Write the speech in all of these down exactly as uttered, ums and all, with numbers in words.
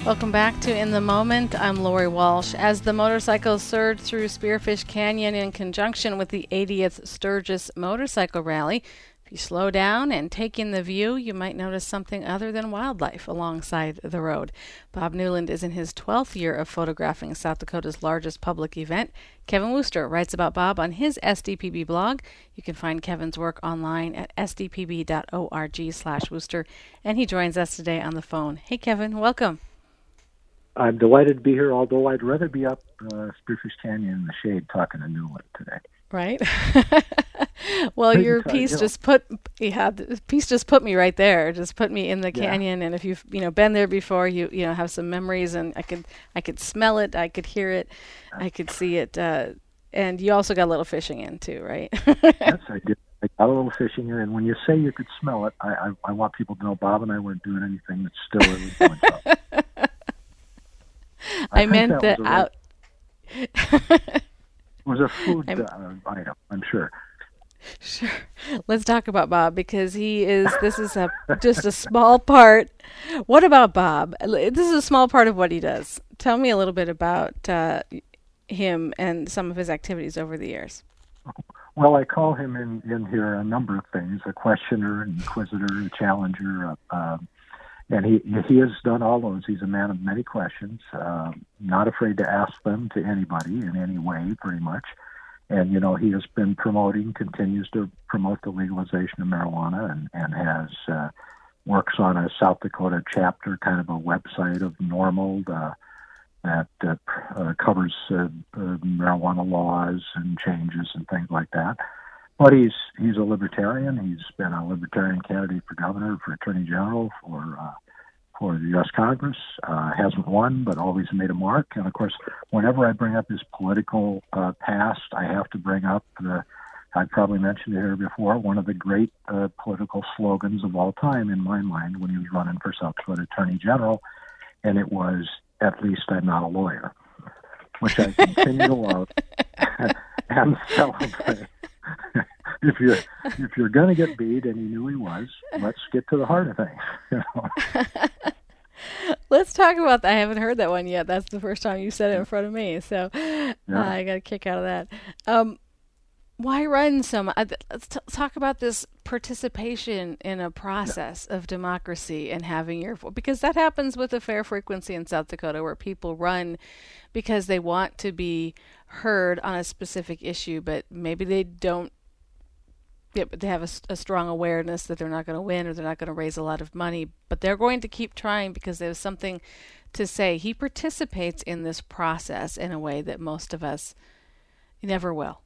Welcome back to In the Moment. I'm Lori Walsh. As the motorcycles surge through Spearfish Canyon in conjunction with the eightieth Sturgis Motorcycle Rally, if you slow down and take in the view, you might notice something other than wildlife alongside the road. Bob Newland is in his twelfth year of photographing South Dakota's largest public event. Kevin Wooster writes about Bob on his S D P B blog. You can find Kevin's work online at s d p b dot org slash Wooster, and he joins us today on the phone. Hey, Kevin, welcome. I'm delighted to be here, although I'd rather be up uh, Spearfish Canyon in the shade talking to Newland today. Right? Well, your piece you know. just put yeah, the piece just put me right there. Just put me in the yeah. canyon, and if you've you know been there before, you you know have some memories, and I could I could smell it, I could hear it, I could see it, uh, and you also got a little fishing in too, right? Yes, I did. I got a little fishing in, and when you say you could smell it, I I, I want people to know Bob and I weren't doing anything that's still in the I, I meant that, that out. It was a food uh, item, I'm sure. Sure. Let's talk about Bob, because he is, this is a just a small part. What about Bob? This is a small part of what he does. Tell me a little bit about uh, him and some of his activities over the years. Well, I call him in, in here a number of things: a questioner, an inquisitor, a challenger, a, uh, and he he has done all those. He's a man of many questions, uh, not afraid to ask them to anybody in any way, pretty much. And, you know, he has been promoting, continues to promote the legalization of marijuana, and, and has uh, works on a South Dakota chapter, kind of a website of NORML uh, that uh, uh, covers uh, uh, marijuana laws and changes and things like that. But he's he's a libertarian. He's been a libertarian candidate for governor, for attorney general, for uh, for the U S Congress. Uh, hasn't won, but always made a mark. And of course, whenever I bring up his political uh, past, I have to bring up the. I probably mentioned it here before. One of the great uh, political slogans of all time, in my mind, when he was running for South Dakota attorney general, and it was, "At least I'm not a lawyer," which I continue to love and celebrate. If you're if you're going to get beat, and he knew he was, let's get to the heart of things. You know? Let's talk about that. I haven't heard that one yet. That's the first time you said it in front of me, so yeah. uh, I got a kick out of that. Um, why run so much? Let's t- talk about this participation in a process yeah. of democracy and having your vote, because that happens with a fair frequency in South Dakota, where people run because they want to be heard on a specific issue, but maybe they don't. Yeah, but they have a, a strong awareness that they're not going to win, or they're not going to raise a lot of money, but they're going to keep trying because there's something to say. He participates in this process in a way that most of us never will.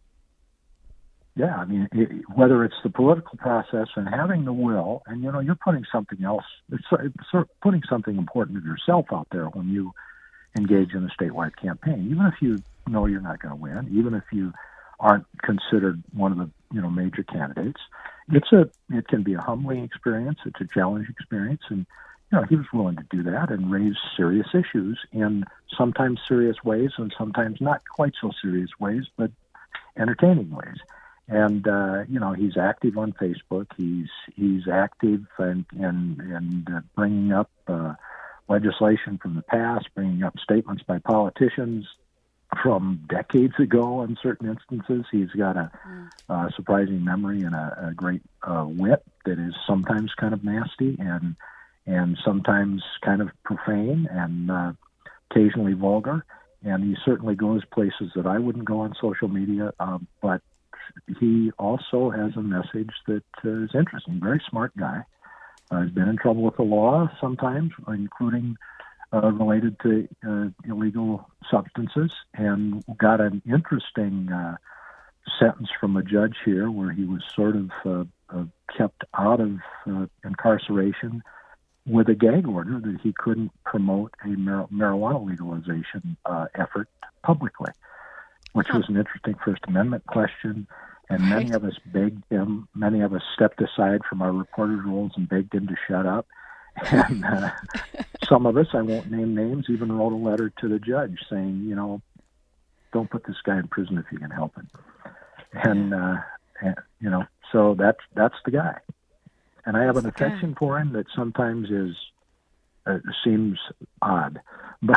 Yeah, I mean, it, whether it's the political process and having the will, and, you know, you're putting something else, it's, it's sort of putting something important of yourself out there when you engage in a statewide campaign, even if you know you're not going to win, even if you aren't considered one of the you know major candidates. It's a it can be a humbling experience. It's a challenging experience, and you know he was willing to do that and raise serious issues in sometimes serious ways and sometimes not quite so serious ways, but entertaining ways. And uh, you know he's active on Facebook. He's he's active and and and uh, bringing up uh, legislation from the past, bringing up statements by politicians from decades ago in certain instances. He's got a mm. uh, surprising memory and a, a great uh, wit that is sometimes kind of nasty and and sometimes kind of profane and uh, occasionally vulgar. And he certainly goes places that I wouldn't go on social media, uh, but he also has a message that uh, is interesting. Very smart guy. Uh, he's been in trouble with the law sometimes, including Uh, related to uh, illegal substances, and got an interesting uh, sentence from a judge here where he was sort of uh, uh, kept out of uh, incarceration with a gag order that he couldn't promote a mar- marijuana legalization uh, effort publicly, which huh. was an interesting First Amendment question. And many right. of us begged him, many of us stepped aside from our reporter's roles and begged him to shut up. And uh, some of us, I won't name names, even wrote a letter to the judge saying, you know, don't put this guy in prison if you can help it. And, uh, and you know, so that's that's the guy. And I have that's an affection guy. for him that sometimes is uh, seems odd, but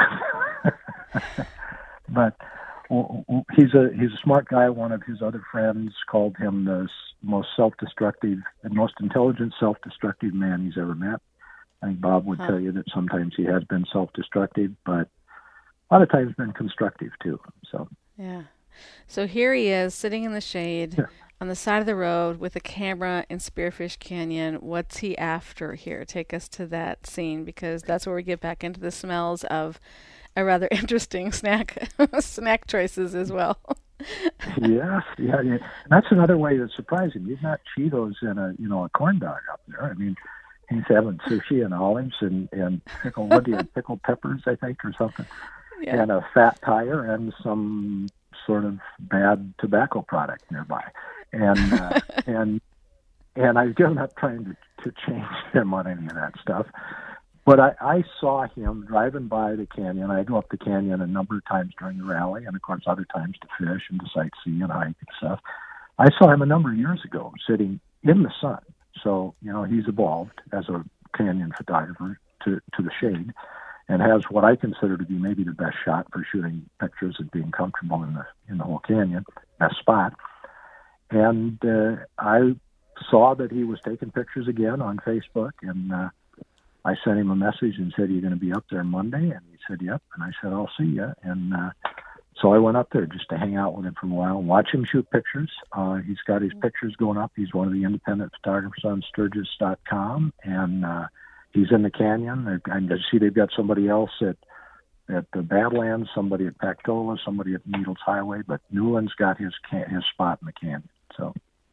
but he's a he's a smart guy. One of his other friends called him the most self-destructive and most intelligent self-destructive man he's ever met. I think Bob would huh. tell you that sometimes he has been self-destructive, but a lot of times been constructive too. So yeah. So here he is sitting in the shade yeah. on the side of the road with a camera in Spearfish Canyon. What's he after here? Take us to that scene, because that's where we get back into the smells of a rather interesting snack snack choices as well. yes, yeah, yeah. That's another way that's surprising. You've got Cheetos and a you know a corn dog up there. I mean, he's having sushi and olives and and pickle what do you pickled peppers, I think, or something, yeah. and a fat tire and some sort of bad tobacco product nearby, and uh, and and I'm not trying to, to change him on any of that stuff. But I, I saw him driving by the canyon. I go up the canyon a number of times during the rally, and of course other times to fish and to sightsee and hike and stuff. I saw him a number of years ago sitting in the sun. So, you know, he's evolved as a canyon photographer to, to the shade, and has what I consider to be maybe the best shot for shooting pictures and being comfortable in the in the whole canyon, best spot. And uh, I saw that he was taking pictures again on Facebook, and uh, I sent him a message and said, "Are you going to be up there Monday?" And he said, "Yep." And I said, "I'll see you." And uh, so I went up there just to hang out with him for a while, watch him shoot pictures. Uh, he's got his pictures going up. He's one of the independent photographers on Sturgis dot com, and uh, he's in the canyon. I just see they've got somebody else at at the Badlands, somebody at Pactola, somebody at Needles Highway, but Newland's got his can- his spot in the canyon. So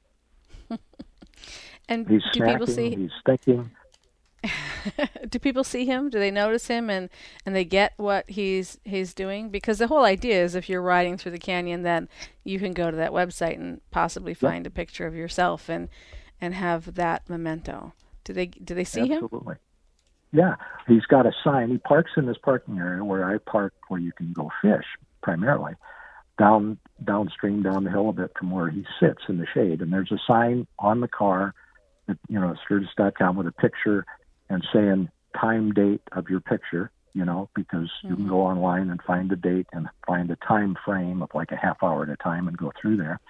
and he's do snacking, people see? He's thinking. Do people see him? Do they notice him, and, and they get what he's he's doing? Because the whole idea is, if you're riding through the canyon, then you can go to that website and possibly find yep. a picture of yourself and and have that memento. Do they do they see Absolutely. him? Absolutely. Yeah, he's got a sign. He parks in this parking area where I park, where you can go fish primarily, down downstream, down the hill a bit from where he sits in the shade. And there's a sign on the car, that, you know, Sturgis dot com with a picture and saying time, date of your picture, you know, because mm-hmm. you can go online and find the date and find a time frame of like a half hour at a time and go through there.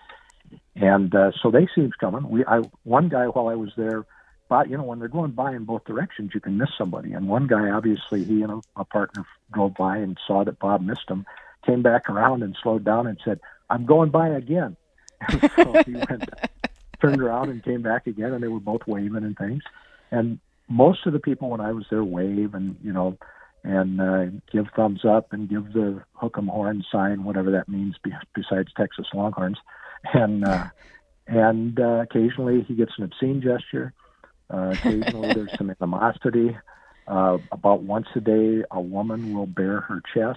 And uh, so they see him coming. We, I, one guy while I was there, but you know, when they're going by in both directions, you can miss somebody. And one guy, obviously, he and a, a partner drove by and saw that Bob missed him, came back around and slowed down and said, "I'm going by again." And so he went, turned around and came back again, and they were both waving and things. And most of the people when I was there wave and, you know, and uh, give thumbs up and give the hook 'em horn sign, whatever that means, be, besides Texas Longhorns. And uh, and uh, occasionally he gets an obscene gesture. Uh, occasionally there's some animosity. Uh, about once a day, a woman will bare her chest,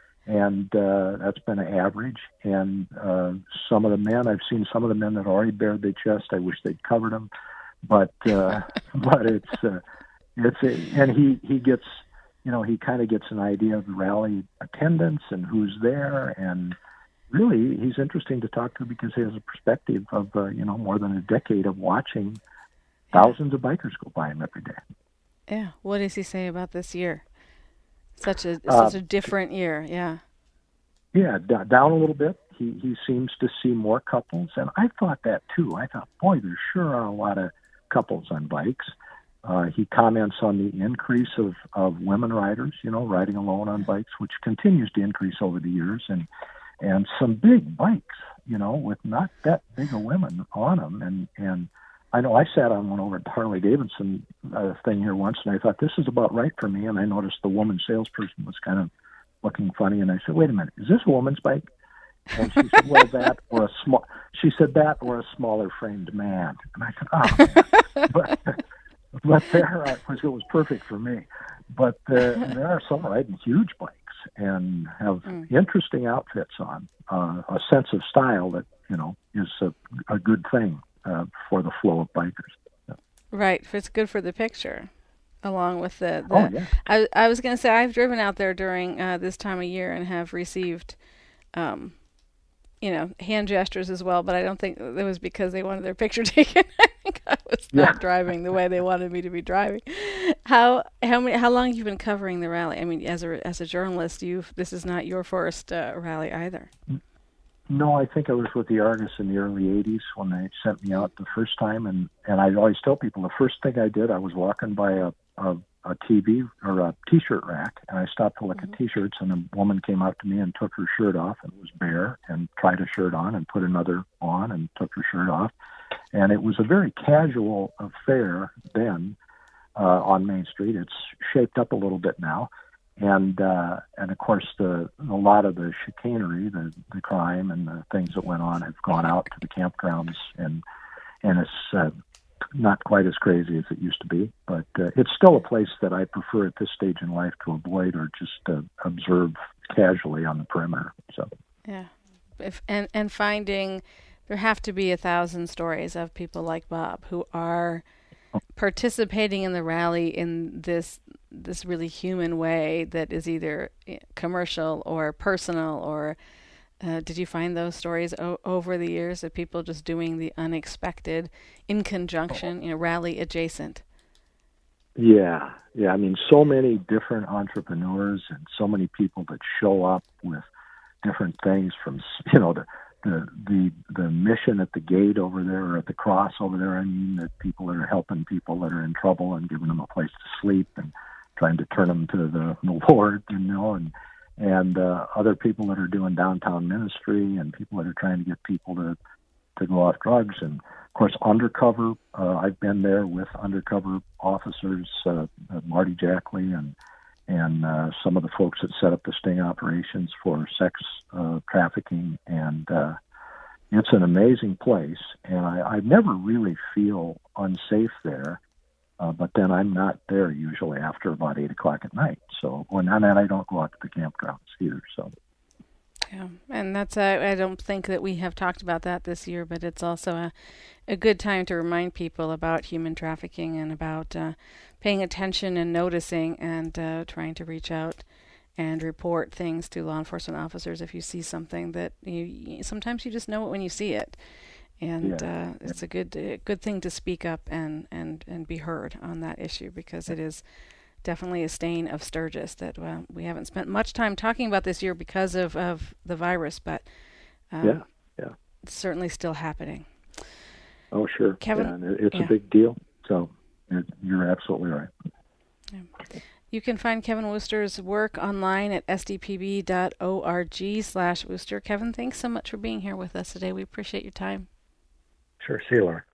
and uh, that's been an average. And uh, some of the men, I've seen some of the men that already bared their chest. I wish they'd covered them. But uh, but it's uh, it's a, and he, he gets, you know, he kind of gets an idea of the rally attendance and who's there, and really he's interesting to talk to because he has a perspective of uh, you know, more than a decade of watching thousands of bikers go by him every day. Yeah, what does he say about this year? Such a uh, such a different year, yeah. Yeah, d- down a little bit. He he seems to see more couples, and I thought that too. I thought, boy, there sure are a lot of couples on bikes. Uh, he comments on the increase of, of women riders, you know, riding alone on bikes, which continues to increase over the years, and and some big bikes, you know, with not that big of women on them. And, and I know I sat on one over at the Harley Davidson uh, thing here once, and I thought, this is about right for me. And I noticed the woman salesperson was kind of looking funny, and I said, "Wait a minute, is this a woman's bike?" And she said, "Well, that or a small." She said that or a smaller framed man. And I said, "Oh," but but there, I was, it was perfect for me. But uh, there are some riding huge bikes and have mm. interesting outfits on, uh, a sense of style that, you know, is a, a good thing uh, for the flow of bikers. Yeah. Right, it's good for the picture. Along with the, the oh, yeah. I, I was going to say, I've driven out there during uh, this time of year and have received, um, you know, hand gestures as well, but I don't think it was because they wanted their picture taken. like I was not yeah. driving the way they wanted me to be driving. How how many how long have you been covering the rally? I mean, as a as a journalist, you this is not your first uh, rally either. No, I think I was with the Argus in the early eighties when they sent me out the first time, and and I always tell people the first thing I did, I was walking by a a, a T V or a T-shirt rack, and I stopped to look mm-hmm. at T-shirts, and a woman came up to me and took her shirt off, and it was bare, and tried a shirt on, and put another on, and took her shirt off, and it was a very casual affair then uh, on Main Street. It's shaped up a little bit now. And uh, and of course, the a lot of the chicanery, the, the crime, and the things that went on have gone out to the campgrounds, and and it's uh, not quite as crazy as it used to be. But uh, it's still a place that I prefer at this stage in life to avoid or just uh, observe casually on the perimeter. So yeah, if and and finding there have to be a thousand stories of people like Bob who are participating in the rally in this this really human way that is either commercial or personal, or uh, did you find those stories o- over the years of people just doing the unexpected in conjunction, you know, rally adjacent? Yeah, yeah. I mean, so many different entrepreneurs and so many people that show up with different things from, you know, the the the the mission at the gate over there, or at the cross over there. I mean, that people that are helping people that are in trouble and giving them a place to sleep and trying to turn them to the, the Lord, you know, and and uh, other people that are doing downtown ministry, and people that are trying to get people to to go off drugs, and of course undercover. Uh, I've been there with undercover officers, uh, uh, Marty Jackley, and and uh, some of the folks that set up the sting operations for sex uh, trafficking, and uh, it's an amazing place, and I, I never really feel unsafe there, uh, but then I'm not there usually after about eight o'clock at night, so when I'm at, I don't go out to the campgrounds either, so. Yeah, and that's uh, I don't think that we have talked about that this year, but it's also a, a good time to remind people about human trafficking and about uh, paying attention and noticing, and uh, trying to reach out and report things to law enforcement officers if you see something that you, you sometimes you just know it when you see it, and yeah. uh, it's a good a good thing to speak up and, and, and be heard on that issue, because it is definitely a stain of Sturgis that uh, we haven't spent much time talking about this year because of, of the virus, but um, yeah, yeah, it's certainly still happening. Oh, sure. Kevin, yeah, it's yeah. a big deal, so you're absolutely right. Yeah. You can find Kevin Wooster's work online at s d p b dot org slash Wooster. Kevin, thanks so much for being here with us today. We appreciate your time. Sure. See you, Laura.